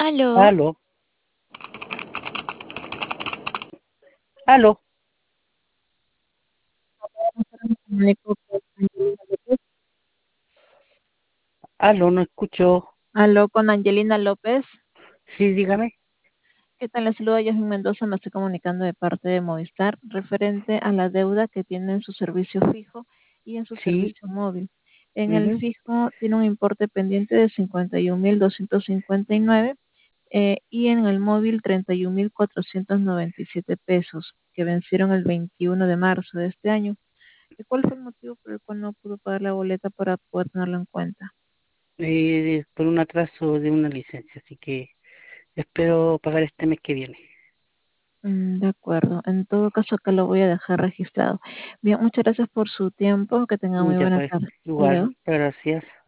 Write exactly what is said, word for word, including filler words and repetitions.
Aló, Aló, aló, comunico con Angelina López. aló, no escucho. Aló, con Angelina López. Sí, dígame. ¿Qué tal? Les saluda Yasmin Mendoza, me estoy comunicando de parte de Movistar referente a la deuda que tiene en su servicio fijo y en su Sí, servicio móvil. En el ujú. fijo tiene un importe pendiente de cincuenta y un mil doscientos cincuenta y nueve eh, y en el móvil treinta y un mil cuatrocientos noventa y siete pesos que vencieron el veintiuno de marzo de este año. ¿Y cuál fue el motivo por el cual no pudo pagar la boleta para poder tenerlo en cuenta? Eh, por un atraso de una licencia, así que espero pagar este mes que viene. Mm, De acuerdo. En todo caso, acá lo voy a dejar registrado. Bien, muchas gracias por su tiempo. Que tenga muy Ya buena pues, tarde. Hasta igual, luego. muchas gracias.